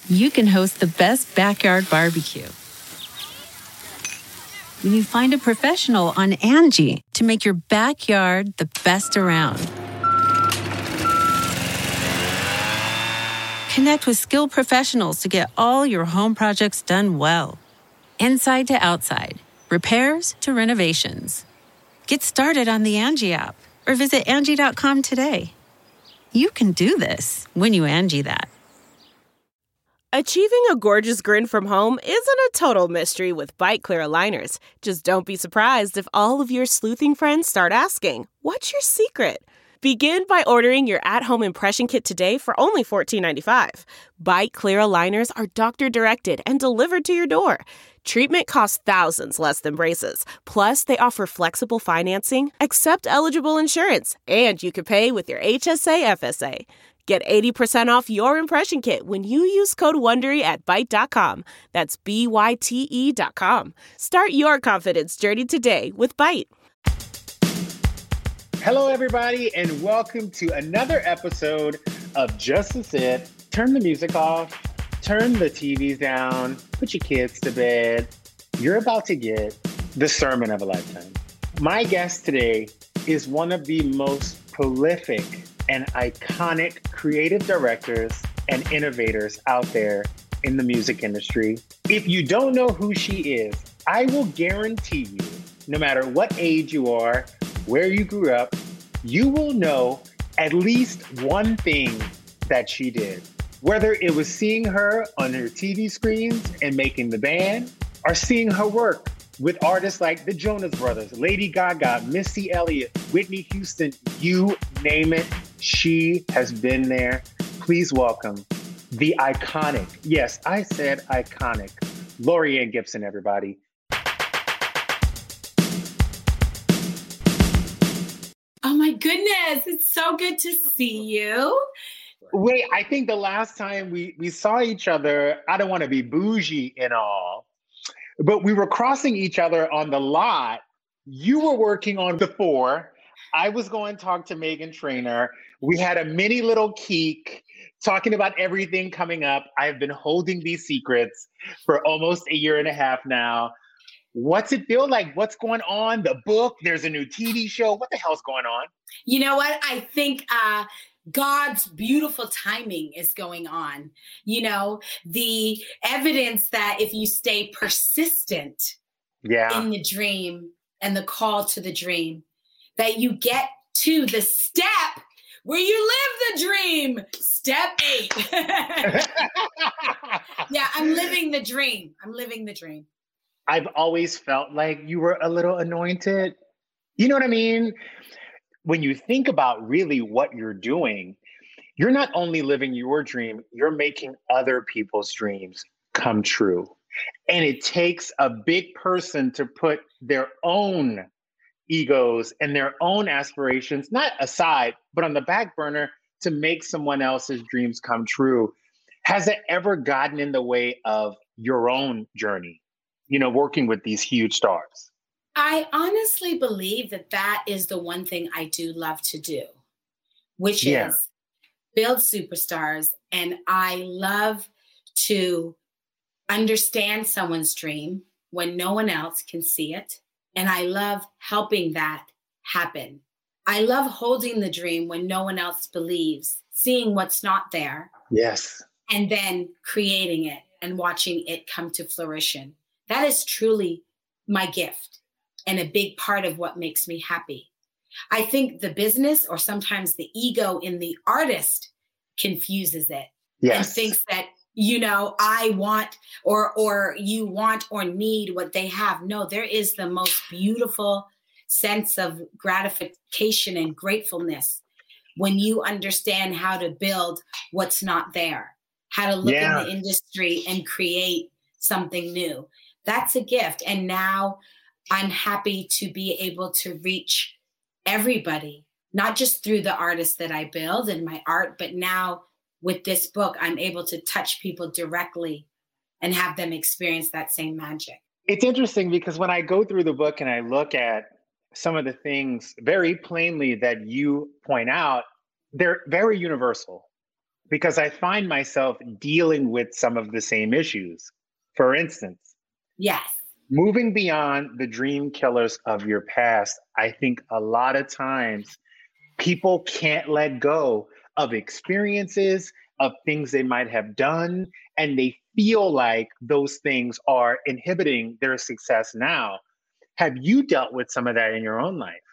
you can host the best backyard barbecue. When you find a professional on Angie to make your backyard the best around. Connect with skilled professionals to get all your home projects done well. Inside to outside, repairs to renovations. Get started on the Angie app or visit Angie.com today. You can do this when you Angie that. Achieving a gorgeous grin from home isn't a total mystery with Byte Clear aligners. Just don't be surprised if all of your sleuthing friends start asking, "What's your secret?" Begin by ordering your at-home impression kit today for only $14.95. Byte Clear aligners are doctor-directed and delivered to your door. Treatment costs thousands less than braces. Plus, they offer flexible financing, accept eligible insurance, and you can pay with your HSA FSA. Get 80% off your impression kit when you use code WONDERY at Byte.com. That's BYTE.com. Start your confidence journey today with Byte. Hello, everybody, and welcome to another episode of Just As It. Turn the music off, turn the TVs down, put your kids to bed. You're about to get the sermon of a lifetime. My guest today is one of the most prolific and iconic creative directors and innovators out there in the music industry. If you don't know who she is, I will guarantee you, no matter what age you are, where you grew up, you will know at least one thing that she did. Whether it was seeing her on her TV screens and making the band, or seeing her work with artists like the Jonas Brothers, Lady Gaga, Missy Elliott, Whitney Houston, you name it, she has been there. Please welcome the iconic, yes, I said iconic, Laurieann Gibson, everybody. Oh my goodness, it's so good to see you. Wait, I think the last time we saw each other, I don't want to be bougie and all, but we were crossing each other on the lot. You were working on The Four. I was going to talk to Meghan Trainor. We had a mini little geek talking about everything coming up. I've been holding these secrets for almost a year and a half now. What's it feel like? What's going on? The book, there's a new TV show. What the hell's going on? You know what? I think God's beautiful timing is going on. You know, the evidence that if you stay persistent in the dream and the call to the dream, that you get to the step where you live the dream. Step 8. Yeah, I'm living the dream. I'm living the dream. I've always felt like you were a little anointed. You know what I mean? When you think about really what you're doing, you're not only living your dream, you're making other people's dreams come true. And it takes a big person to put their own egos and their own aspirations, not aside, but on the back burner to make someone else's dreams come true. Has it ever gotten in the way of your own journey, you know, working with these huge stars? I honestly believe that that is the one thing I do love to do, which is build superstars. And I love to understand someone's dream when no one else can see it. And I love helping that happen. I love holding the dream when no one else believes, seeing what's not there. Yes. And then creating it and watching it come to fruition. That is truly my gift and a big part of what makes me happy. I think the business or sometimes the ego in the artist confuses it and thinks that, you know, I want or you want or need what they have. No, there is the most beautiful sense of gratification and gratefulness when you understand how to build what's not there, how to look in the industry and create something new. That's a gift. And now I'm happy to be able to reach everybody, not just through the artists that I build and my art, but now with this book, I'm able to touch people directly and have them experience that same magic. It's interesting because when I go through the book and I look at some of the things very plainly that you point out, they're very universal. because I find myself dealing with some of the same issues. For instance, Yes. moving beyond the dream killers of your past, I think a lot of times people can't let go of experiences, of things they might have done, and they feel like those things are inhibiting their success now. Have you dealt with some of that in your own life?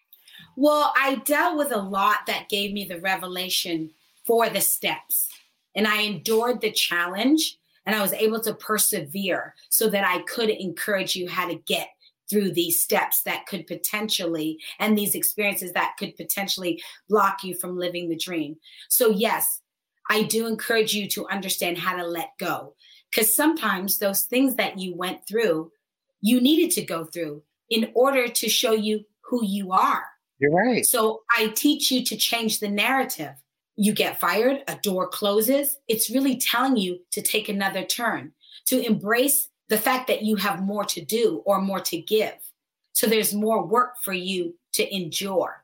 Well, I dealt with a lot that gave me the revelation for the steps. And I endured the challenge and I was able to persevere so that I could encourage you how to get through these steps that could potentially, and these experiences that could potentially block you from living the dream. So yes, I do encourage you to understand how to let go. Because sometimes those things that you went through, you needed to go through in order to show you who you are. You're right. So I teach you to change the narrative. You get fired, a door closes. It's really telling you to take another turn, to embrace the fact that you have more to do or more to give. So there's more work for you to endure.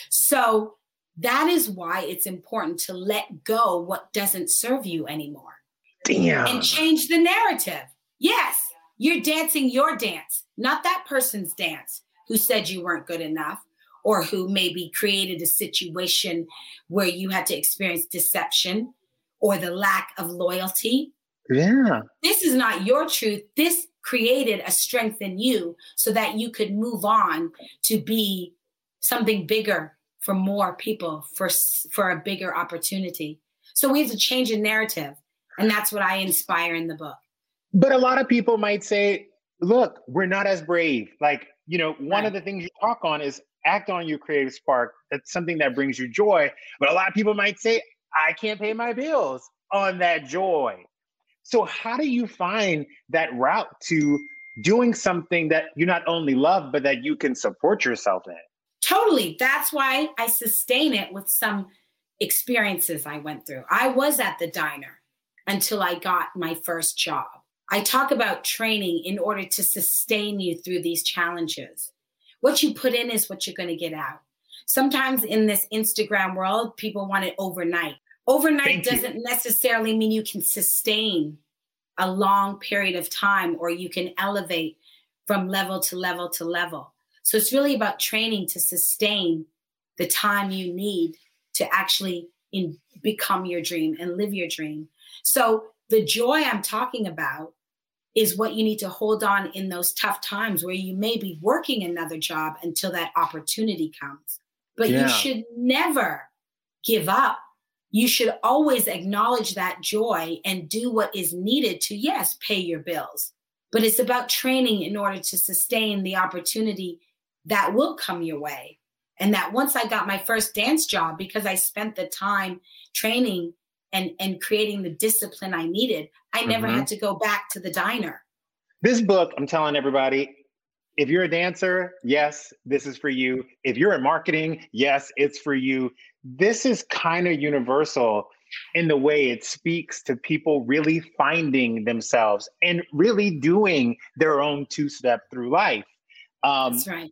So that is why it's important to let go what doesn't serve you anymore. Damn. And change the narrative. Yes, you're dancing your dance, not that person's dance who said you weren't good enough or who maybe created a situation where you had to experience deception or the lack of loyalty. Yeah. This is not your truth. This created a strength in you so that you could move on to be something bigger for more people, for a bigger opportunity. So we have to change a narrative. And that's what I inspire in the book. But a lot of people might say, look, we're not as brave. Like, one of the things you talk on is act on your creative spark. That's something that brings you joy. But a lot of people might say, I can't pay my bills on that joy. So how do you find that route to doing something that you not only love, but that you can support yourself in? Totally. That's why I sustain it with some experiences I went through. I was at the diner until I got my first job. I talk about training in order to sustain you through these challenges. What you put in is what you're going to get out. Sometimes in this Instagram world, people want it overnight. Overnight doesn't necessarily mean you can sustain a long period of time or you can elevate from level to level to level. So it's really about training to sustain the time you need to actually become your dream and live your dream. So the joy I'm talking about is what you need to hold on in those tough times where you may be working another job until that opportunity comes. But you should never give up. You should always acknowledge that joy and do what is needed to, yes, pay your bills. But it's about training in order to sustain the opportunity that will come your way. And that once I got my first dance job, because I spent the time training and creating the discipline I needed, I never had to go back to the diner. This book, I'm telling everybody, if you're a dancer, yes, this is for you. If you're in marketing, yes, it's for you. This is kind of universal in the way it speaks to people really finding themselves and really doing their own two-step through life. That's right.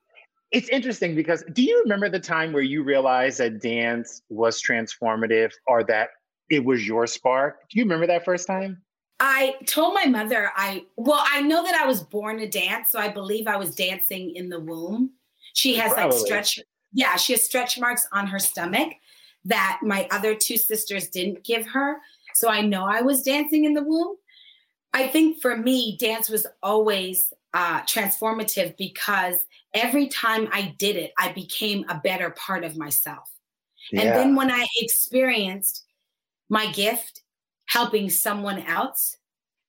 It's interesting because do you remember the time where you realized that dance was transformative or that it was your spark? Do you remember that first time? I told my mother, I know that I was born to dance, so I believe I was dancing in the womb. She has she has stretch marks on her stomach that my other two sisters didn't give her. So I know I was dancing in the womb. I think for me, dance was always transformative because every time I did it, I became a better part of myself. Yeah. And then when I experienced my gift helping someone else,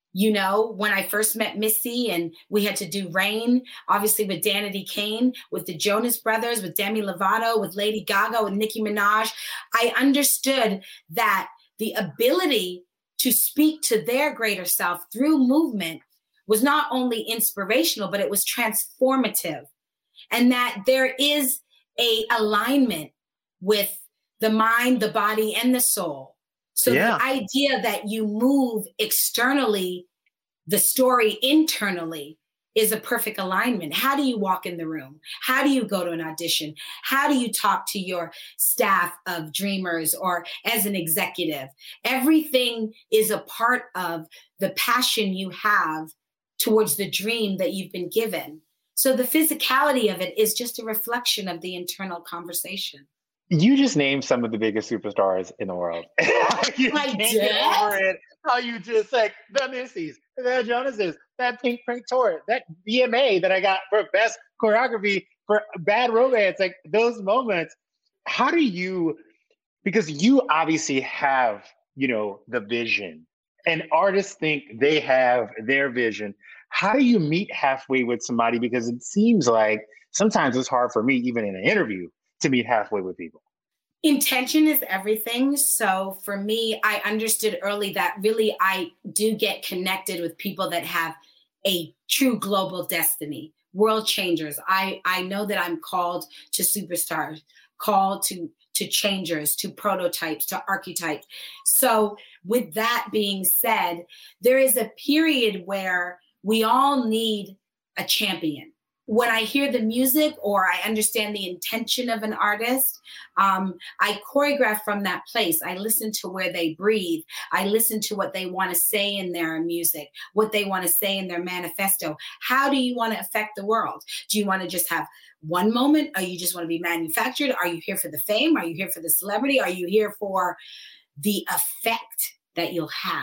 when I first met Missy and we had to do Rain, obviously with Danity Kane, with the Jonas Brothers, with Demi Lovato, with Lady Gaga, with Nicki Minaj, I understood that the ability to speak to their greater self through movement was not only inspirational, but it was transformative. And that there is a alignment with the mind, the body, and the soul. So the idea that you move externally, the story internally is a perfect alignment. How do you walk in the room? How do you go to an audition? How do you talk to your staff of dreamers or as an executive? Everything is a part of the passion you have towards the dream that you've been given. So the physicality of it is just a reflection of the internal conversation. You just named some of the biggest superstars in the world. You I can't did? get over it. How you just like the Missies, the Jonases, that Pink Pink tour, that BMA that I got for best choreography for Bad Romance, like those moments. How do you, because you obviously have, the vision, and artists think they have their vision. How do you meet halfway with somebody? Because it seems like sometimes it's hard for me, even in an interview, to meet halfway with people. Intention is everything. So for me, I understood early that really I do get connected with people that have a true global destiny, world changers. I know that I'm called to superstars, called to changers, to prototypes, to archetypes. So with that being said, there is a period where we all need a champion. When I hear the music or I understand the intention of an artist, I choreograph from that place. I listen to where they breathe. I listen to what they want to say in their music, what they want to say in their manifesto. How do you want to affect the world? Do you want to just have one moment? Or you just want to be manufactured? Are you here for the fame? Are you here for the celebrity? Are you here for the effect that you'll have?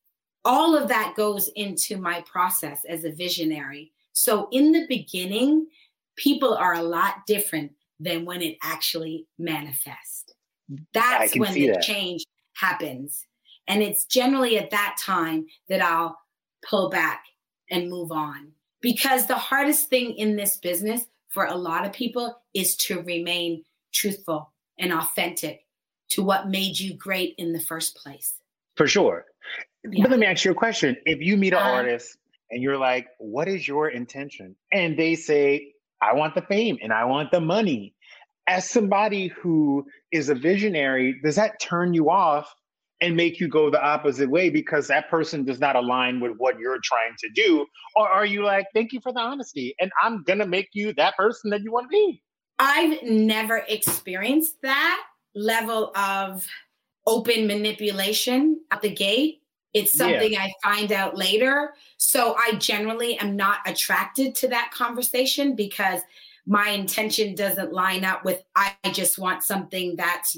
All of that goes into my process as a visionary. So in the beginning, people are a lot different than when it actually manifests. That's when the change happens. And it's generally at that time that I'll pull back and move on. Because the hardest thing in this business for a lot of people is to remain truthful and authentic to what made you great in the first place. For sure. Yeah. But let me ask you a question. If you meet an artist and you're like, what is your intention? And they say, I want the fame and I want the money. As somebody who is a visionary, does that turn you off and make you go the opposite way because that person does not align with what you're trying to do? Or are you like, thank you for the honesty, and I'm going to make you that person that you want to be? I've never experienced that level of open manipulation at the gate. It's something I find out later. So I generally am not attracted to that conversation because my intention doesn't line up with, I just want something that's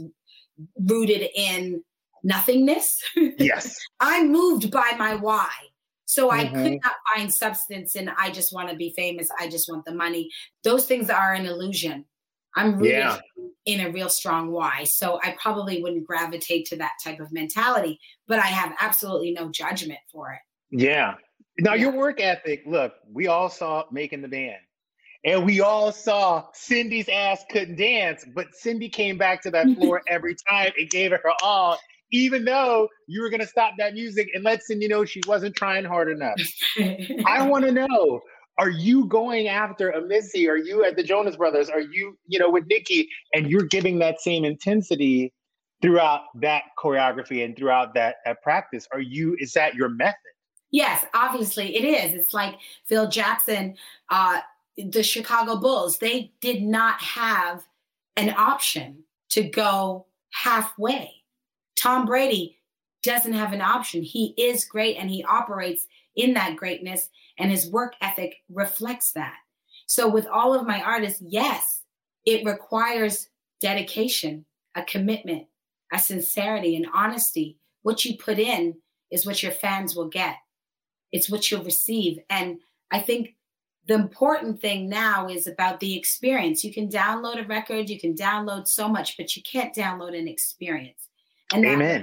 rooted in nothingness. Yes. I'm moved by my why. So I could not find substance in, I just want to be famous. I just want the money. Those things are an illusion. I'm rooted in a real strong why. So I probably wouldn't gravitate to that type of mentality, but I have absolutely no judgment for it. Yeah. Now your work ethic, look, we all saw Making the Band and we all saw Cindy's ass couldn't dance, but Cindy came back to that floor every time and gave it her all, even though you were going to stop that music and let Cindy know she wasn't trying hard enough. I want to know, are you going after a Missy? Are you at the Jonas Brothers? Are you, with Nicki, and you're giving that same intensity throughout that choreography and throughout that practice? Is that your method? Yes, obviously it is. It's like Phil Jackson, the Chicago Bulls, they did not have an option to go halfway. Tom Brady doesn't have an option. He is great and he operates in that greatness, and his work ethic reflects that. So with all of my artists, yes, it requires dedication, a commitment, a sincerity, and honesty. What you put in is what your fans will get. It's what you'll receive. And I think the important thing now is about the experience. You can download a record, you can download so much, but you can't download an experience. And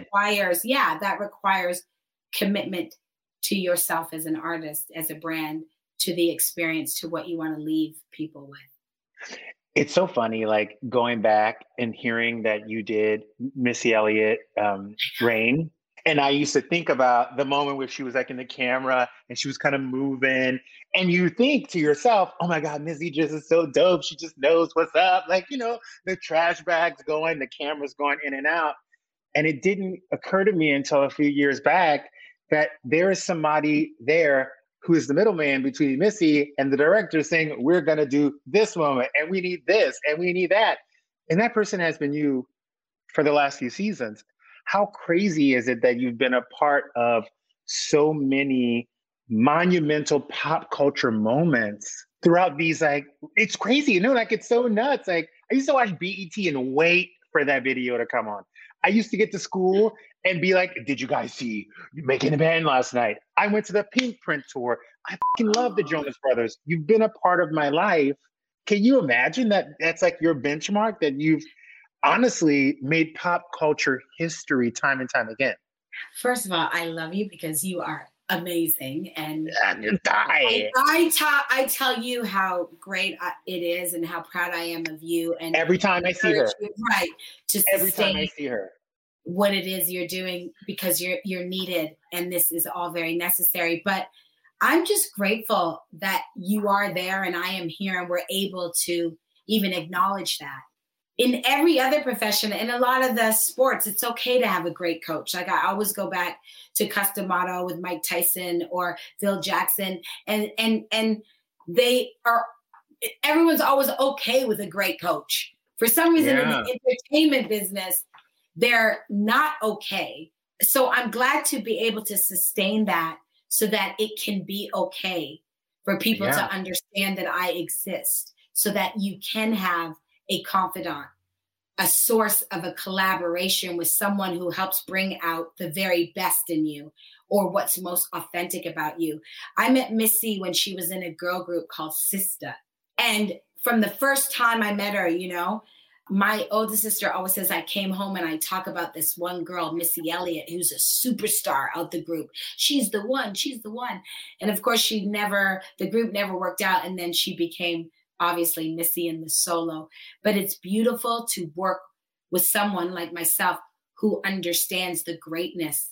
that requires commitment to yourself as an artist, as a brand, to the experience, to what you want to leave people with. It's so funny, like going back and hearing that you did Missy Elliott, Rain. And I used to think about the moment where she was like in the camera and she was kind of moving. And you think to yourself, oh my God, Missy just is so dope. She just knows what's up. Like, the trash bags going, the cameras going in and out. And it didn't occur to me until a few years back that there is somebody there who is the middleman between Missy and the director saying, we're going to do this moment and we need this and we need that. And that person has been you for the last few seasons. How crazy is it that you've been a part of so many monumental pop culture moments throughout these, like, it's crazy, you know, like it's so nuts. Like I used to watch BET and wait for that video to come on. I used to get to school and be like, did you guys see Making a Band last night? I went to the Pink Print tour. I fucking love the Jonas Brothers. You've been a part of my life. Can you imagine that that's like your benchmark, that you've honestly made pop culture history time and time again? First of all, I love you because you are amazing. And I tell you how great it is and how proud I am of you. And every time I see her. Right. Just every time I see her. What it is you're doing, because you're needed and this is all very necessary. But I'm just grateful that you are there and I am here and we're able to even acknowledge that. In every other profession, in a lot of the sports, it's okay to have a great coach. Like I always go back to Cus D'Amato with Mike Tyson or Phil Jackson, and they are. Everyone's always okay with a great coach. For some reason, in the entertainment business, they're not okay. So I'm glad to be able to sustain that, so that it can be okay for people to understand that I exist, so that you can have a confidant, a source of a collaboration with someone who helps bring out the very best in you or what's most authentic about you. I met Missy when she was in a girl group called Sista. And from the first time I met her, you know, my older sister always says I came home and I talk about this one girl, Missy Elliott, who's a superstar of the group. She's the one. She's the one. And of course, the group never worked out. And then she became obviously Missy in the solo. But it's beautiful to work with someone like myself who understands the greatness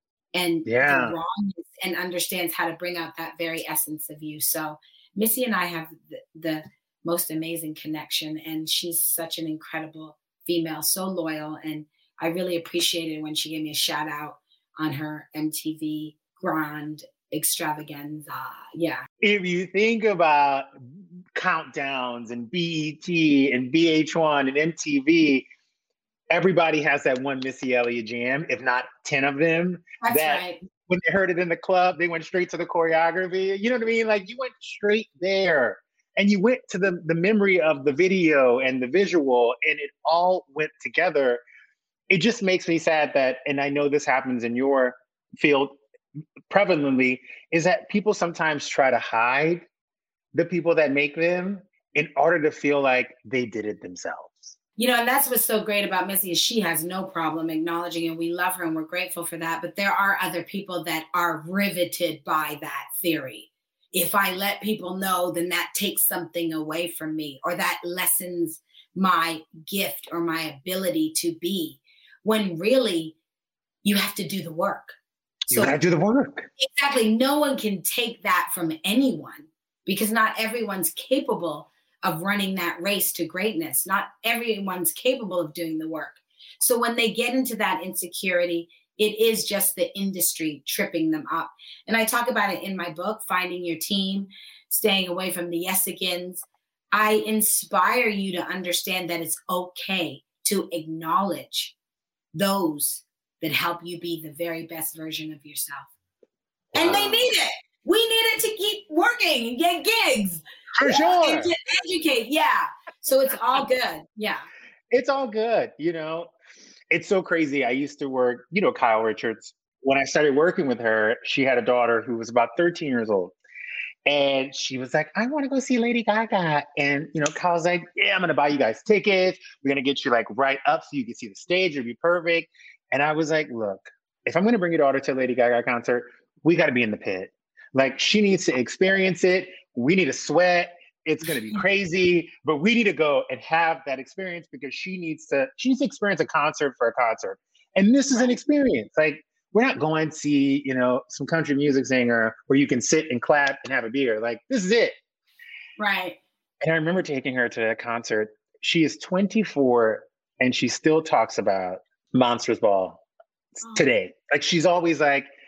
and the wrongness and understands how to bring out that very essence of you. So Missy and I have the most amazing connection, and she's such an incredible female, so loyal. And I really appreciated when she gave me a shout out on her MTV Grand Extravaganza. Yeah. If you think about countdowns and BET and VH1 and MTV, everybody has that one Missy Elliott jam, if not 10 of them. That's right. When they heard it in the club, they went straight to the choreography. You know what I mean? Like you went straight there. And you went to the memory of the video and the visual, and it all went together. It just makes me sad that, and I know this happens in your field prevalently, is that people sometimes try to hide the people that make them in order to feel like they did it themselves. You know, and that's what's so great about Missy is she has no problem acknowledging, and we love her and we're grateful for that. But there are other people that are riveted by that theory. If I let people know, then that takes something away from me, or that lessens my gift or my ability to be, when really you have to do the work. You gotta do the work. Exactly. No one can take that from anyone, because not everyone's capable of running that race to greatness. Not everyone's capable of doing the work. So when they get into that insecurity, it is just the industry tripping them up. And I talk about it in my book, Finding Your Team, Staying Away from the Yes-Agains. I inspire you to understand that it's okay to acknowledge those that help you be the very best version of yourself. Wow. And they need it. We need it to keep working and get gigs. For sure. And to educate. Yeah. So it's all good. Yeah. It's all good. You know, it's so crazy. I used to work, you know, Kyle Richards. When I started working with her, she had a daughter who was about 13 years old. And she was like, I want to go see Lady Gaga. And, you know, Kyle's like, yeah, I'm going to buy you guys tickets. We're going to get you like right up so you can see the stage. It'll be perfect. And I was like, look, if I'm going to bring your daughter to a Lady Gaga concert, we got to be in the pit. Like, she needs to experience it. We need to sweat. It's going to be crazy, but we need to go and have that experience, because she needs to experience a concert for a concert. And this is an experience. Like, we're not going to see, you know, some country music singer where you can sit and clap and have a beer. Like, this is it. Right. And I remember taking her to a concert. She is 24 and she still talks about Monsters Ball today. Like, she's always like,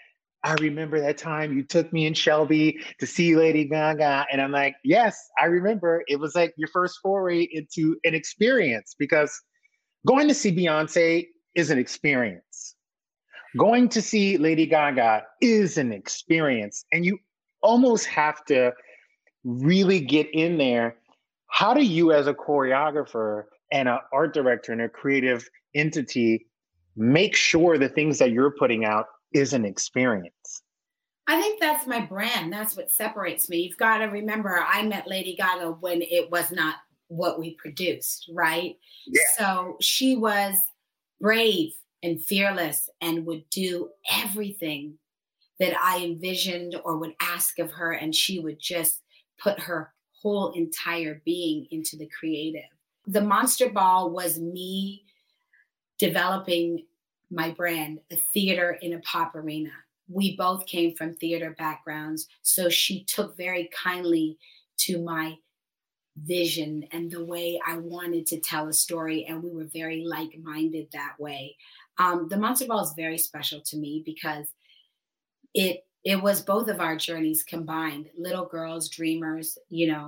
I remember that time you took me and Shelby to see Lady Gaga. And I'm like, yes, I remember. It was like your first foray into an experience, because going to see Beyonce is an experience. Going to see Lady Gaga is an experience. And you almost have to really get in there. How do you, as a choreographer and an art director and a creative entity, make sure the things that you're putting out is an experience? I think that's my brand. That's what separates me. You've got to remember, I met Lady Gaga when it was not what we produced, right? Yeah. So she was brave and fearless and would do everything that I envisioned or would ask of her. And she would just put her whole entire being into the creative. The Monster Ball was me developing my brand, a theater in a pop arena. We both came from theater backgrounds, so she took very kindly to my vision and the way I wanted to tell a story, and we were very like-minded that way. The Monster Ball is very special to me because it was both of our journeys combined, little girls, dreamers,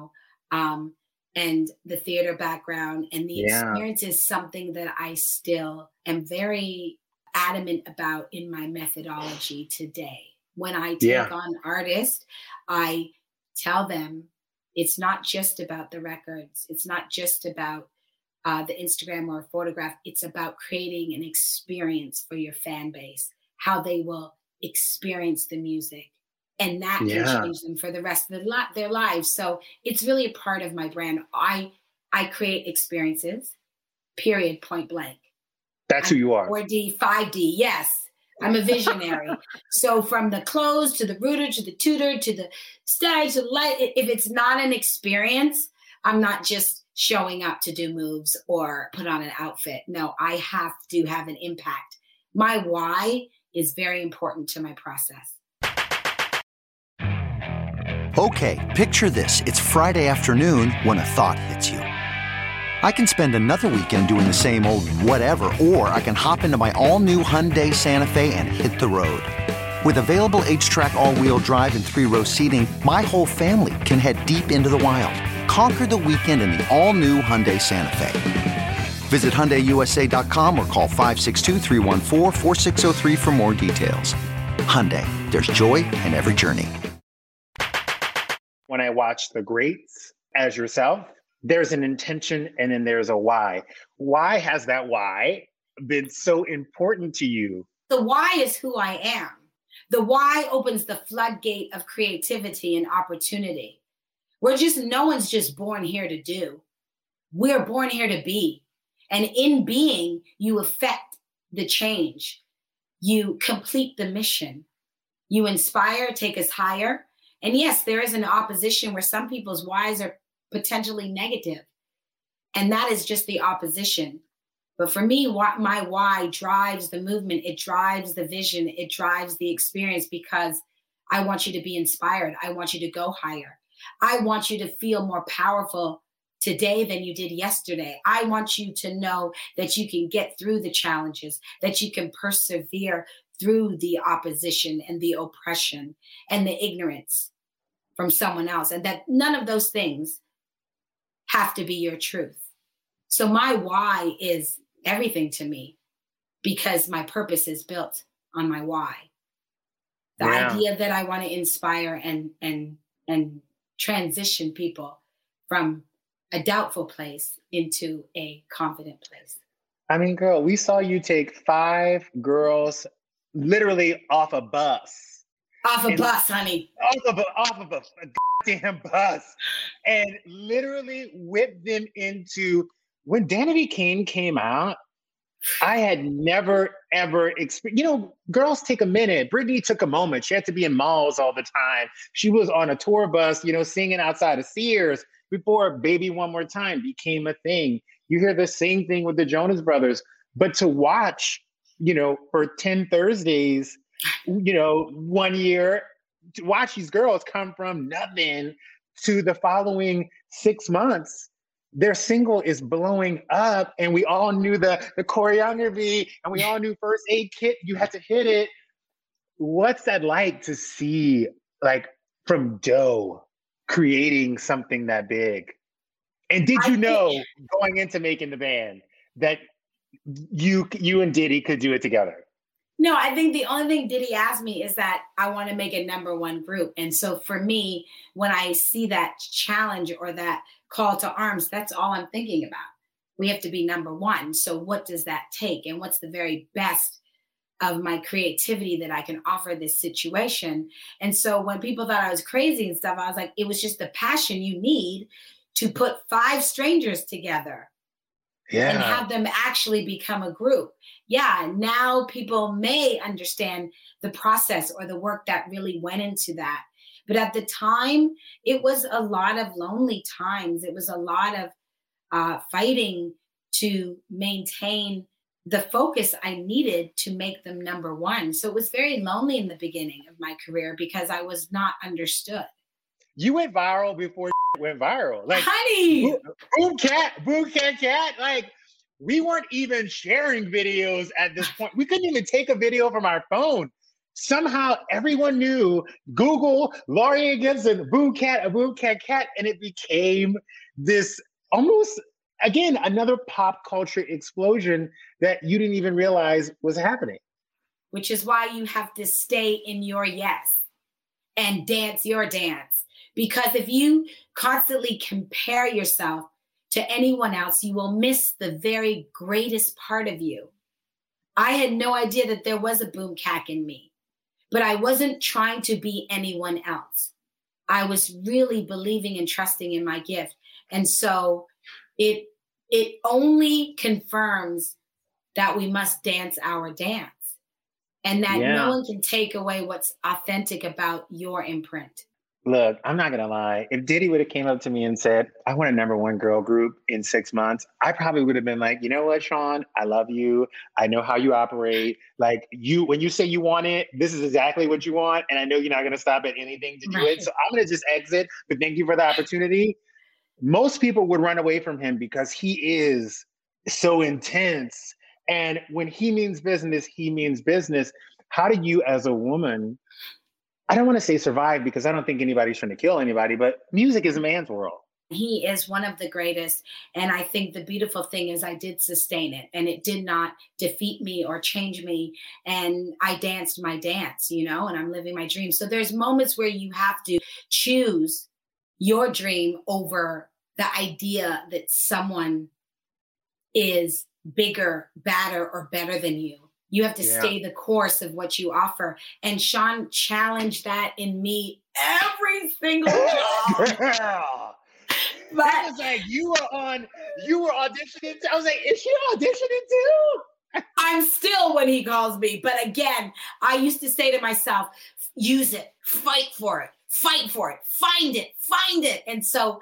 and the theater background, and the experience is something that I still am very adamant about in my methodology today. When I take on artists, I tell them it's not just about the records. It's not just about the Instagram or photograph. It's about creating an experience for your fan base, how they will experience the music. And that can change them for the rest of their lives. So it's really a part of my brand. I create experiences, period, point blank. That's who you are. 4D, 5D, yes. I'm a visionary. So from the clothes to the rooter to the tutor to the stage to the light, if it's not an experience, I'm not just showing up to do moves or put on an outfit. No, I have to have an impact. My why is very important to my process. Okay, picture this. It's Friday afternoon when a thought hits you. I can spend another weekend doing the same old whatever, or I can hop into my all-new Hyundai Santa Fe and hit the road. With available H-Track all-wheel drive and 3-row seating, my whole family can head deep into the wild. Conquer the weekend in the all-new Hyundai Santa Fe. Visit HyundaiUSA.com or call 562-314-4603 for more details. Hyundai, there's joy in every journey. When I watch the greats as yourself, there's an intention and then there's a why. Why has that why been so important to you? The why is who I am. The why opens the floodgate of creativity and opportunity. No one's just born here to do. We're born here to be. And in being, you affect the change. You complete the mission. You inspire, take us higher. And yes, there is an opposition where some people's whys are potentially negative. And that is just the opposition. But for me, my why drives the movement. It drives the vision. It drives the experience because I want you to be inspired. I want you to go higher. I want you to feel more powerful today than you did yesterday. I want you to know that you can get through the challenges, that you can persevere through the opposition and the oppression and the ignorance from someone else, and that none of those things have to be your truth. So my why is everything to me because my purpose is built on my why. The idea that I want to inspire and transition people from a doubtful place into a confident place. I mean, girl, we saw you take 5 girls literally off a bus. Off a bus, honey. Off of a goddamn bus. And literally whip them into, when Danity Kane came out, I had never, ever experienced, girls take a minute. Britney took a moment. She had to be in malls all the time. She was on a tour bus, singing outside of Sears before Baby One More Time became a thing. You hear the same thing with the Jonas Brothers. But to watch, for 10 Thursdays, 1 year, to watch these girls come from nothing to the following 6 months, their single is blowing up, and we all knew the choreography, and we all knew First Aid Kit. You had to hit it. what's that like to see, like, from dough creating something that big? And did you know going into making the band that you and Diddy could do it together? No, I think the only thing Diddy asked me is that I want to make a #1 group. And so for me, when I see that challenge or that call to arms, that's all I'm thinking about. We have to be #1. So what does that take? And what's the very best of my creativity that I can offer this situation? And so when people thought I was crazy and stuff, I was like, it was just the passion you need to put 5 strangers together. Yeah. And have them actually become a group. Yeah, now people may understand the process or the work that really went into that. But at the time, it was a lot of lonely times. It was a lot of fighting to maintain the focus I needed to make them #1. So it was very lonely in the beginning of my career because I was not understood. You went viral before went viral. Like, honey, Boom Cat. Like, we weren't even sharing videos at this point. We couldn't even take a video from our phone. Somehow everyone knew Google, Laurieann Gibson, Boom Cat, and it became this almost, again, another pop culture explosion that you didn't even realize was happening. Which is why you have to stay in your yes and dance your dance. Because if you constantly compare yourself to anyone else, you will miss the very greatest part of you. I had no idea that there was a Boom Cat in me, but I wasn't trying to be anyone else. I was really believing and trusting in my gift. And so it only confirms that we must dance our dance and that no one can take away what's authentic about your imprint. Look, I'm not going to lie. If Diddy would have came up to me and said, I want a #1 girl group in 6 months, I probably would have been like, you know what, Sean, I love you. I know how you operate. Like, when you say you want it, this is exactly what you want. And I know you're not going to stop at anything to do it. So I'm going to just exit, but thank you for the opportunity. Most people would run away from him because he is so intense. And when he means business, he means business. How do you, as a woman, I don't want to say survive because I don't think anybody's trying to kill anybody, but music is a man's world. He is one of the greatest. And I think the beautiful thing is I did sustain it and it did not defeat me or change me. And I danced my dance, and I'm living my dream. So there's moments where you have to choose your dream over the idea that someone is bigger, badder, or better than you. You have to stay the course of what you offer. And Sean challenged that in me every single job. But I was like, you were auditioning. I was like, is she auditioning too? I'm still when he calls me. But again, I used to say to myself, use it, fight for it, find it. And so,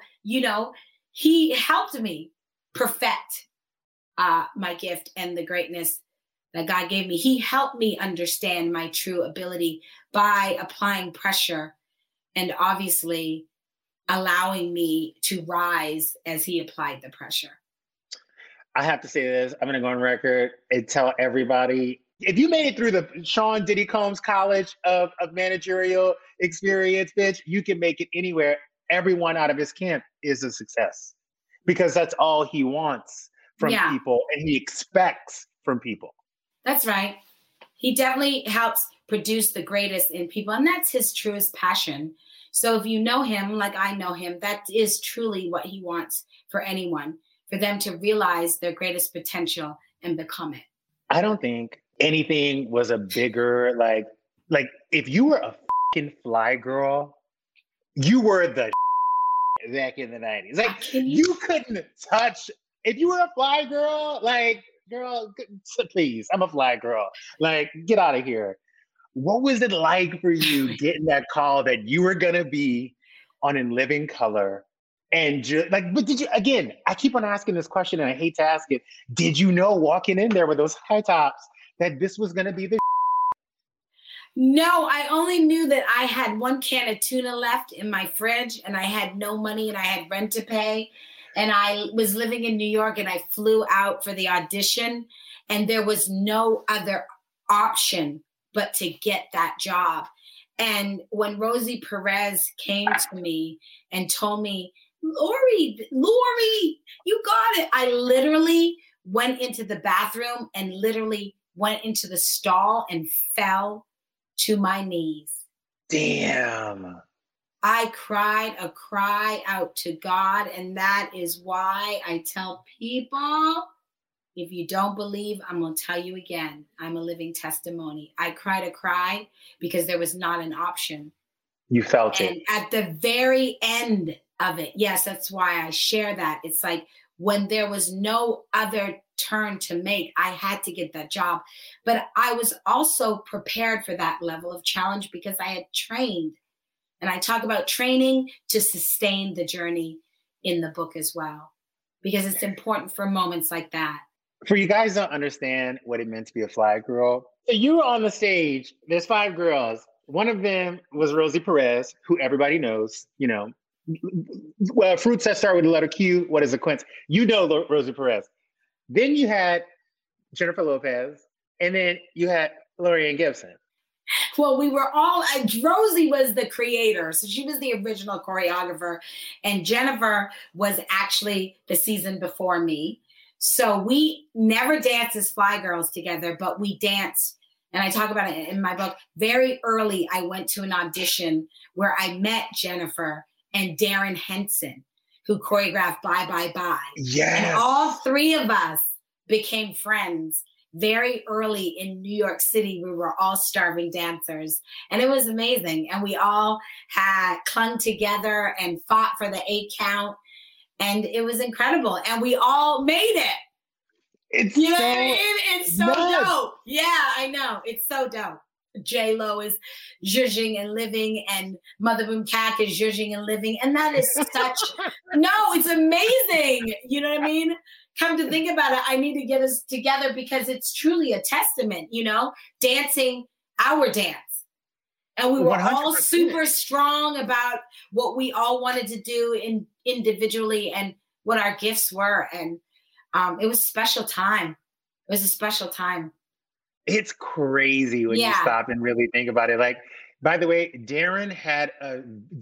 he helped me perfect my gift and the greatness that God gave me. He helped me understand my true ability by applying pressure and obviously allowing me to rise as he applied the pressure. I have to say this. I'm going to go on record and tell everybody, if you made it through the Sean Diddy Combs College of Managerial Experience, bitch, you can make it anywhere. Everyone out of his camp is a success because that's all he wants from people and he expects from people. That's right. He definitely helps produce the greatest in people. And that's his truest passion. So if you know him, like I know him, that is truly what he wants for anyone, for them to realize their greatest potential and become it. I don't think anything was a bigger, like if you were a fucking fly girl, you were the back in the 90s. Like you couldn't touch, if you were a fly girl, like, girl, please, I'm a fly girl. Like, get out of here. What was it like for you getting that call that you were going to be on In Living Color? And but did you, again, I keep on asking this question and I hate to ask it. Did you know walking in there with those high tops that this was going to be the No, I only knew that I had 1 can of tuna left in my fridge and I had no money and I had rent to pay. And I was living in New York and I flew out for the audition and there was no other option but to get that job. And when Rosie Perez came to me and told me, Lori, you got it. I literally went into the bathroom and literally went into the stall and fell to my knees. Damn. I cried a cry out to God. And that is why I tell people, if you don't believe, I'm going to tell you again, I'm a living testimony. I cried a cry because there was not an option. You felt it. And at the very end of it, yes, that's why I share that. It's like when there was no other turn to make, I had to get that job. But I was also prepared for that level of challenge because I had trained. And I talk about training to sustain the journey in the book as well, because it's important for moments like that. For you guys don't understand what it meant to be a fly girl. So you were on the stage, there's 5 girls. One of them was Rosie Perez, who everybody knows, you know. Well, fruits that start with the letter Q, what is a quince? You know Rosie Perez. Then you had Jennifer Lopez, and then you had Lorianne Gibson. Well, we were all, Rosie was the creator. So she was the original choreographer. And Jennifer was actually the season before me. So we never danced as Fly Girls together, but we danced. And I talk about it in my book. Very early, I went to an audition where I met Jennifer and Darren Henson, who choreographed Bye, Bye, Bye. Yes. And all 3 of us became friends. Very early in New York City, we were all starving dancers, and it was amazing. And we all had clung together and fought for the 8 count, and it was incredible. And we all made it. It's you know so what I mean? It's so nuts. dope. Yeah, I know. It's so dope. J-Lo is zhuzhing and living, and Mother Boom Cat is zhuzhing and living, and that is such no, it's amazing. You know what I mean? Come to think about it, I need to get us together because it's truly a testament, you know, dancing our dance. And we were 100%. all super strong about what we all wanted to do individually and what our gifts were. And it was a special time. It was a special time. It's crazy when you stop and really think about it. Like, by the way, Darren had a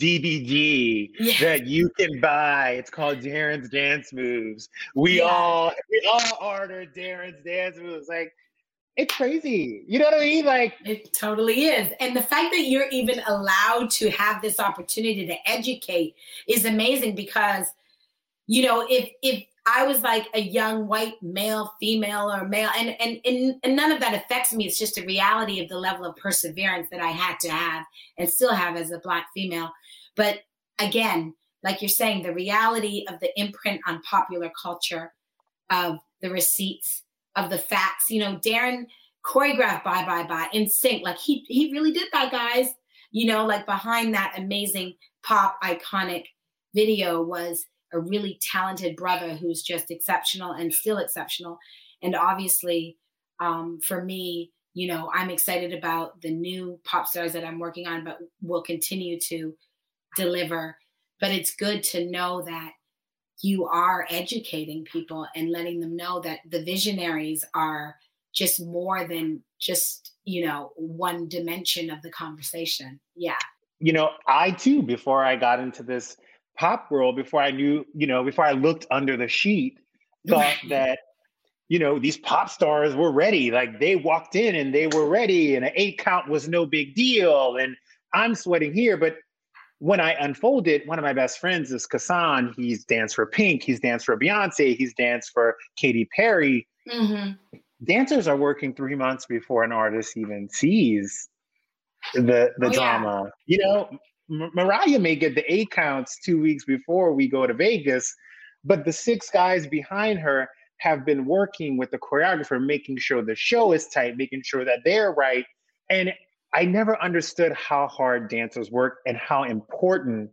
DVD that you can buy. It's called Darren's Dance Moves. We all ordered Darren's Dance Moves. Like, it's crazy. You know what I mean? Like, it totally is. And the fact that you're even allowed to have this opportunity to educate is amazing because, you know, if I was like a young white male, female, or male, and none of that affects me. It's just a reality of the level of perseverance that I had to have and still have as a Black female. But again, like you're saying, the reality of the imprint on popular culture, of the receipts, of the facts. You know, Darren choreographed Bye Bye Bye in sync. Like he really did that, guys. You know, like behind that amazing pop iconic video was a really talented brother who's just exceptional and still exceptional. And obviously, for me, you know, I'm excited about the new pop stars that I'm working on, but will continue to deliver. But it's good to know that you are educating people and letting them know that the visionaries are just more than just, you know, one dimension of the conversation. Yeah. You know, I too, before I got into this pop world, before I knew, you know, before I looked under the sheet, thought that, you know, these pop stars were ready. Like they walked in and they were ready and an 8 count was no big deal. And I'm sweating here. But when I unfolded, one of my best friends is Kassan. He's danced for Pink. He's danced for Beyonce. He's danced for Katy Perry. Mm-hmm. Dancers are working 3 months before an artist even sees the drama. You know, Mariah may get the 8 counts 2 weeks before we go to Vegas, but the 6 guys behind her have been working with the choreographer, making sure the show is tight, making sure that they're right. And I never understood how hard dancers work and how important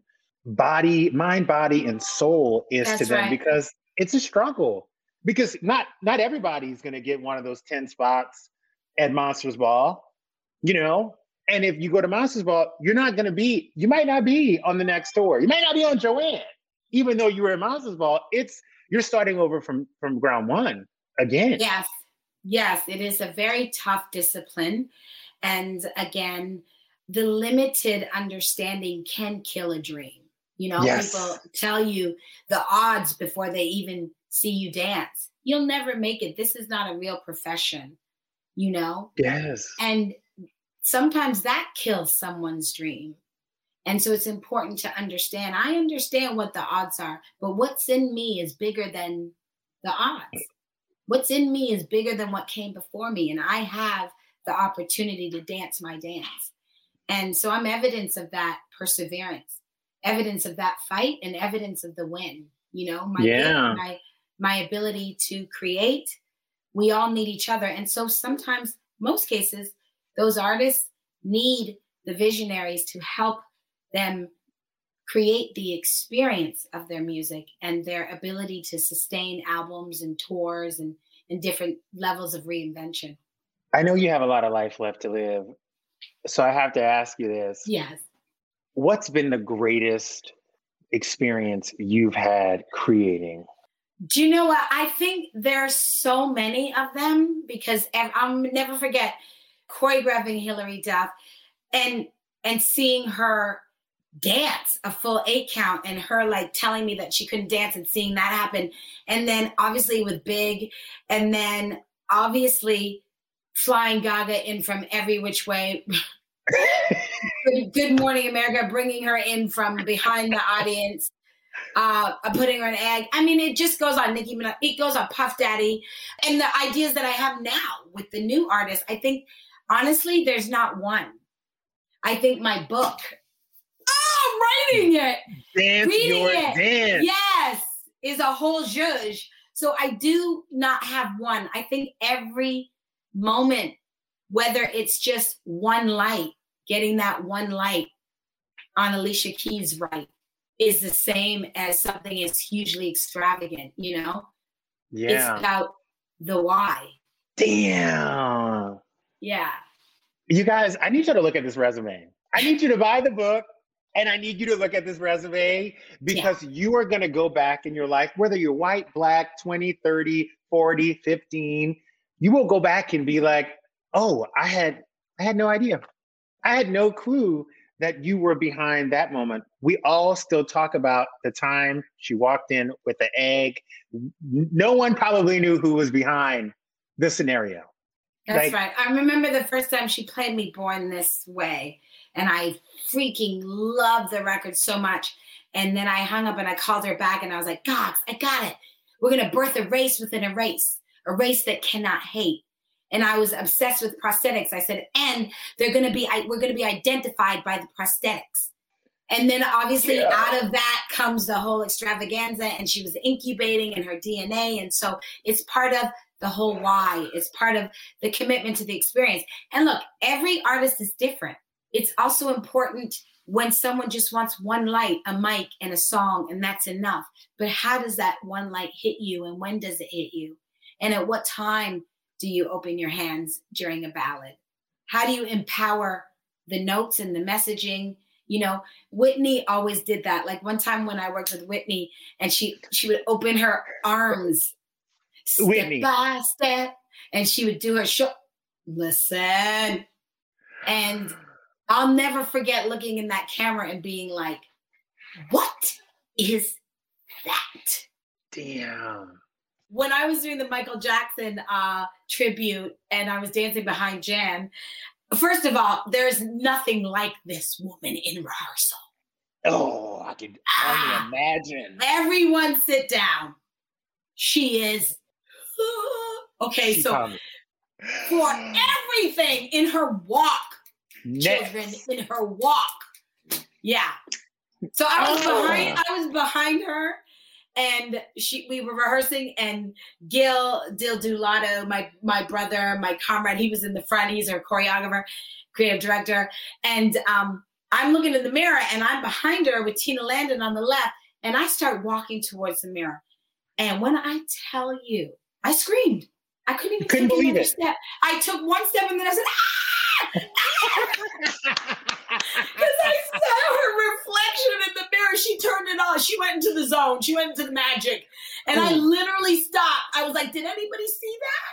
mind, body, and soul is to them, because it's a struggle. Because not everybody's going to get one of those 10 spots at Monsters Ball, you know? And if you go to Monsters Ball, you might not be on the next tour. You might not be on Joanne, even though you were at Monsters Ball. You're starting over from ground one again. Yes, it is a very tough discipline. And again, the limited understanding can kill a dream. You know, Yes. people tell you the odds before they even see you dance. You'll never make it. This is not a real profession, you know? Yes. And sometimes that kills someone's dream. And so it's important to understand. I understand what the odds are, but what's in me is bigger than the odds. What's in me is bigger than what came before me. And I have the opportunity to dance my dance. And so I'm evidence of that perseverance, evidence of that fight, and evidence of the win. You know, my ability to create. We all need each other. And so sometimes, most cases, those artists need the visionaries to help them create the experience of their music and their ability to sustain albums and tours and different levels of reinvention. I know you have a lot of life left to live. So I have to ask you this. Yes. What's been the greatest experience you've had creating? Do you know what? I think there's so many of them because I'll never forget choreographing Hilary Duff and seeing her dance a full 8 count and her like telling me that she couldn't dance and seeing that happen. And then obviously with Big, and then obviously flying Gaga in from every which way. Good Morning America, bringing her in from behind the audience, putting her in egg. I mean, it just goes on. Nicki Minaj, it goes on Puff Daddy. And the ideas that I have now with the new artists, I think, honestly, there's not one. I think my book, I'm writing it. Reading it. Dance. Yes, is a whole zhuzh. So I do not have one. I think every moment, whether it's just one light, getting that one light on Alicia Keys' right, is the same as something as hugely extravagant, you know? Yeah. It's about the why. Damn. Yeah. You guys, I need you to look at this resume. I need you to buy the book and I need you to look at this resume because you are going to go back in your life, whether you're white, black, 20, 30, 40, 15, you will go back and be like, oh, I had no idea. I had no clue that you were behind that moment. We all still talk about the time she walked in with the egg. No one probably knew who was behind the scenario. That's right. I remember the first time she played me Born This Way, and I freaking loved the record so much. And then I hung up and I called her back and I was like, Gox, I got it. We're going to birth a race within a race that cannot hate. And I was obsessed with prosthetics. I said, and we're going to be identified by the prosthetics. And then obviously out of that comes the whole extravaganza, and she was incubating in her DNA. And so it's part of the whole why. It's part of the commitment to the experience. And look, every artist is different. It's also important when someone just wants one light, a mic, and a song, and that's enough. But how does that one light hit you, and when does it hit you? And at what time do you open your hands during a ballad? How do you empower the notes and the messaging? You know, Whitney always did that. Like one time when I worked with Whitney, and she would open her arms step by step, and she would do her show. Listen. And I'll never forget looking in that camera and being like, what is that? Damn. When I was doing the Michael Jackson tribute and I was dancing behind Jan, first of all, there's nothing like this woman in rehearsal. Oh, I can only imagine. Everyone sit down. She is. Okay, so for everything in her walk, children, in her walk. Yeah. So I was behind her. And we were rehearsing, and Gil Dildulato, my brother, my comrade, he was in the front. He's our choreographer, creative director. And I'm looking in the mirror, and I'm behind her with Tina Landon on the left. And I start walking towards the mirror. And when I tell you, I screamed. I couldn't take another step. I took one step, and then I said, ah! Because I saw her reflection in the mirror. She turned it on. She went into the zone. She went into the magic. And I literally stopped. I was like, did anybody see that? You're like,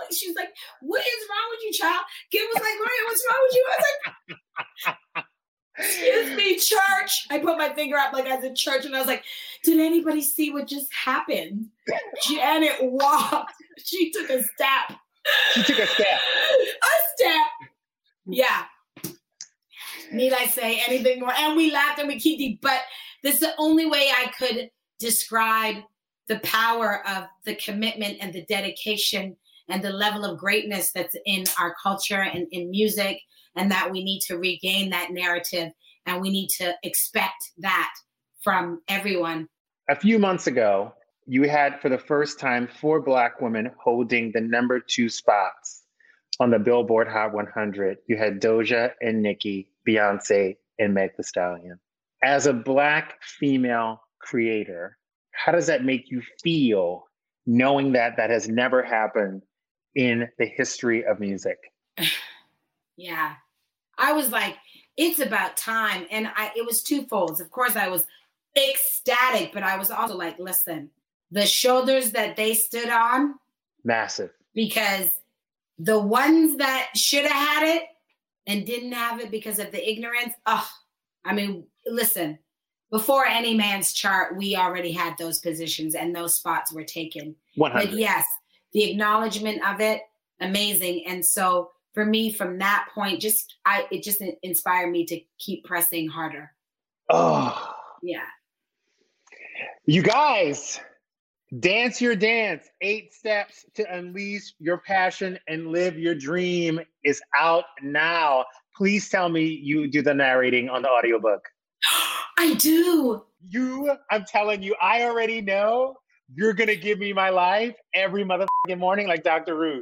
She was like, what is wrong with you, child? Kim was like, Lori, what's wrong with you? I was like, excuse me, church. I put my finger up like I was in church and I was like, did anybody see what just happened? Janet walked. She took a step. She took a step. A step. Yeah. Need I say anything more? And we laughed and we kiki, but this is the only way I could describe the power of the commitment and the dedication and the level of greatness that's in our culture and in music, and that we need to regain that narrative and we need to expect that from everyone. A few months ago, you had for the first time 4 Black women holding the number 2 spots on the Billboard Hot 100. You had Doja and Nicki, Beyonce, and Meg Thee Stallion. As a Black female creator, how does that make you feel knowing that that has never happened in the history of music? Yeah. I was like, it's about time. And it was twofold. Of course, I was ecstatic, but I was also like, listen, the shoulders that they stood on. Massive. Because the ones that should have had it and didn't have it because of the ignorance. I mean, listen, before any man's chart, we already had those positions and those spots were taken. 100. But yes, the acknowledgement of it, amazing. And so for me, from that point, it just inspired me to keep pressing harder. Oh. Yeah. You guys, Dance Your Dance, 8 Steps to Unleash Your Passion and Live Your Dream is out now. Please tell me you do the narrating on the audiobook. I do. I'm telling you, I already know you're going to give me my life every motherfucking morning like Dr. Ruth.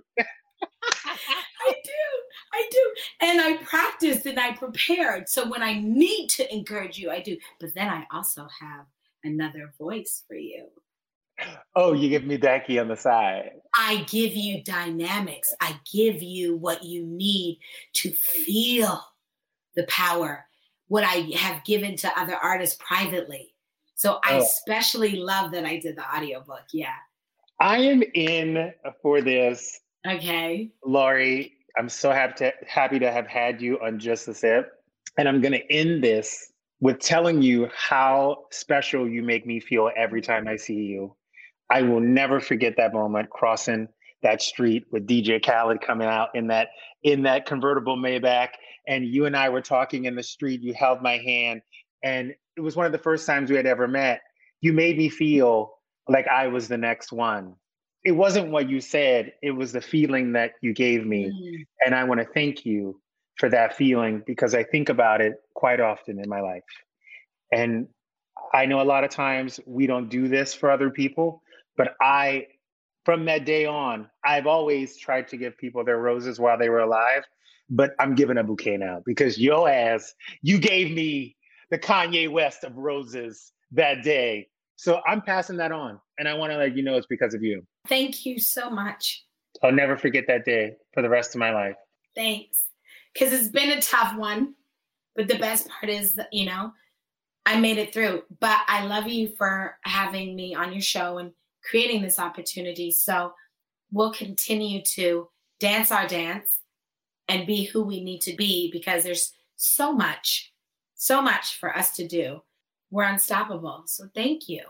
I do. And I practiced and I prepared. So when I need to encourage you, I do. But then I also have another voice for you. Oh, you give me Becky on the side. I give you dynamics. I give you what you need to feel the power, what I have given to other artists privately. So I especially love that I did the audiobook. Yeah. I am in for this. Okay. Lori, I'm so happy to have had you on Just a Sip. And I'm going to end this with telling you how special you make me feel every time I see you. I will never forget that moment crossing that street with DJ Khaled coming out in that convertible Maybach. And you and I were talking in the street. You held my hand. And it was one of the first times we had ever met. You made me feel like I was the next one. It wasn't what you said. It was the feeling that you gave me. Mm-hmm. And I want to thank you for that feeling because I think about it quite often in my life. And I know a lot of times we don't do this for other people, but from that day on, I've always tried to give people their roses while they were alive, but I'm giving a bouquet now because your ass, you gave me the Kanye West of roses that day. So I'm passing that on. And I want to let you know it's because of you. Thank you so much. I'll never forget that day for the rest of my life. Thanks. Because it's been a tough one. But the best part is that, I made it through. But I love you for having me on your show and creating this opportunity. So we'll continue to dance our dance and be who we need to be because there's so much for us to do. We're unstoppable. So thank you.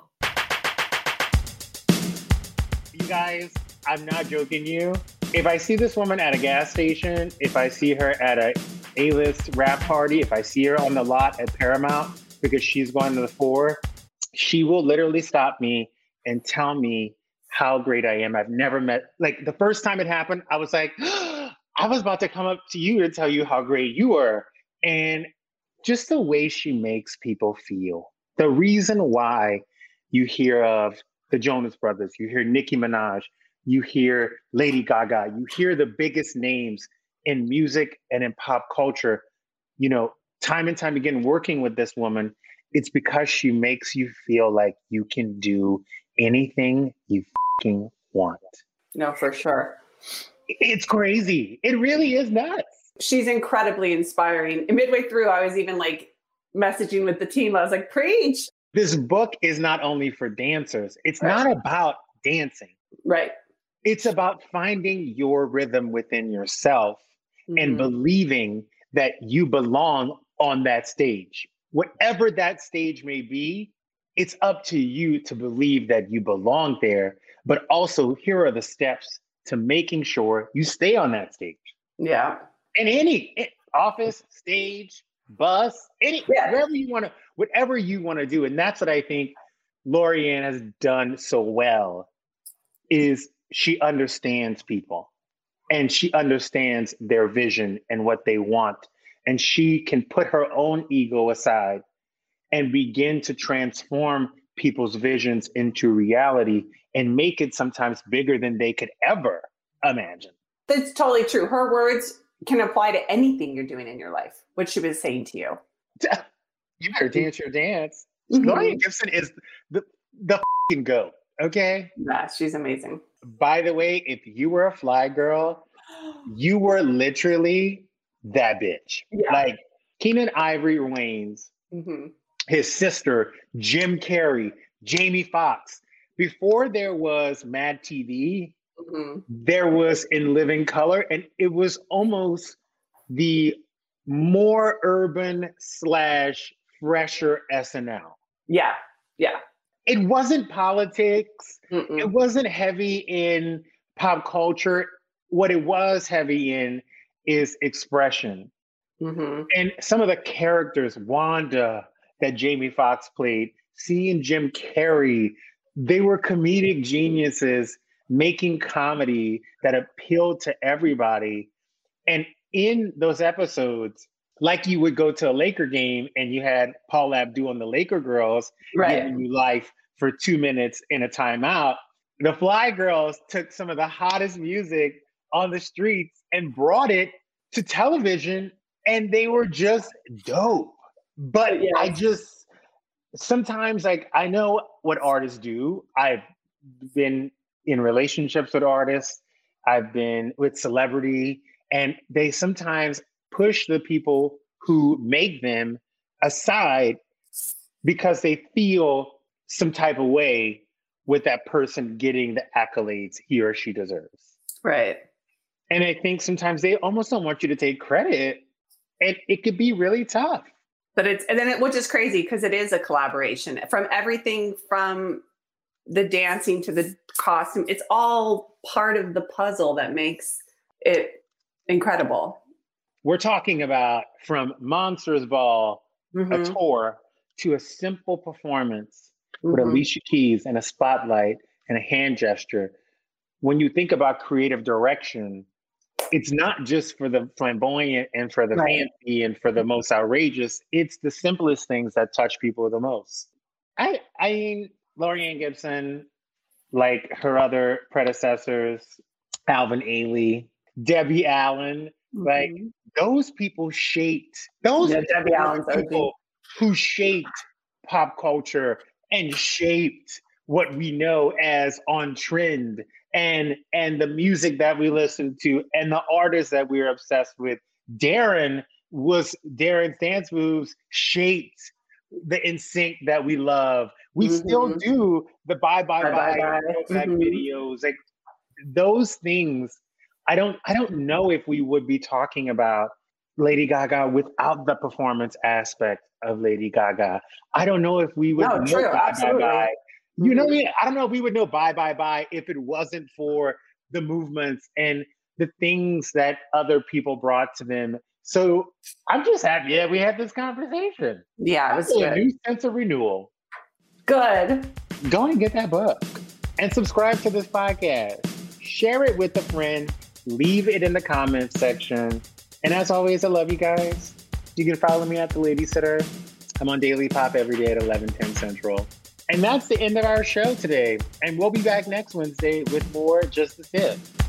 You guys, I'm not joking you. If I see this woman at a gas station, if I see her at a A-list rap party, if I see her on the lot at Paramount because she's going to the 4, she will literally stop me and tell me how great I am. I've never met, like the first time it happened, I was like, I was about to come up to you and tell you how great you were. And just the way she makes people feel. The reason why you hear of the Jonas Brothers, you hear Nicki Minaj, you hear Lady Gaga, you hear the biggest names in music and in pop culture, time and time again, working with this woman, it's because she makes you feel like you can do anything you fucking want. No, for sure. It's crazy. It really is nuts. She's incredibly inspiring. And midway through, I was even messaging with the team. I was like, preach. This book is not only for dancers. It's not about dancing. Right. It's about finding your rhythm within yourself and believing that you belong on that stage. Whatever that stage may be, it's up to you to believe that you belong there. But also, here are the steps to making sure you stay on that stage. Yeah. In any office, stage, bus, whatever you want to do. And that's what I think Lori-Ann has done so well, is she understands people and she understands their vision and what they want. And she can put her own ego aside and begin to transform people's visions into reality and make it sometimes bigger than they could ever imagine. That's totally true. Her words can apply to anything you're doing in your life, what she was saying to you. You better dance your dance. Lori-Ann Gibson is the f***ing GOAT, okay? Yeah, she's amazing. By the way, if you were a fly girl, you were literally that bitch. Yeah. Like Keenen Ivory Wayans, his sister, Jim Carrey, Jamie Foxx. Before there was Mad TV, there was In Living Color, and it was almost the more urban / fresher SNL. Yeah, yeah. It wasn't politics. It wasn't heavy in pop culture. What it was heavy in is expression. And some of the characters, Wanda, that Jamie Foxx played, seeing Jim Carrey, they were comedic geniuses making comedy that appealed to everybody. And in those episodes, like you would go to a Laker game and you had Paula Abdul and the Laker girls giving you life for 2 minutes in a timeout, the Fly Girls took some of the hottest music on the streets and brought it to television, and they were just dope. But I just, sometimes, like, I know what artists do. I've been in relationships with artists. I've been with celebrity, and they sometimes push the people who make them aside because they feel some type of way with that person getting the accolades he or she deserves. Right. And I think sometimes they almost don't want you to take credit, and it could be really tough. But which is crazy because it is a collaboration from everything from the dancing to the costume. It's all part of the puzzle that makes it incredible. We're talking about from Monsters Ball, a tour, to a simple performance with Alicia Keys and a spotlight and a hand gesture. When you think about creative direction, it's not just for the flamboyant and for the fancy and for the most outrageous. It's the simplest things that touch people the most. I mean, Lori-Ann Gibson, like her other predecessors, Alvin Ailey, Debbie Allen, like those people shaped, Debbie Allen's people who shaped pop culture and shaped what we know as on trend and the music that we listen to and the artists that we're obsessed with. Darren Dance Moves shaped the NSYNC that we love. We still do the bye videos, like those things. I don't know if we would be talking about Lady Gaga without the performance aspect of Lady Gaga. I don't know if we would know bye. You know what I mean? I don't know if we would know bye if it wasn't for the movements and the things that other people brought to them. So I'm just happy that we had this conversation. Yeah, it was good. A new sense of renewal. Good. Go and get that book and subscribe to this podcast. Share it with a friend. Leave it in the comments section. And as always, I love you guys. You can follow me at The Lady Sitter. I'm on Daily Pop every day at 11:10 Central. And that's the end of our show today. And we'll be back next Wednesday with more Just the Tip.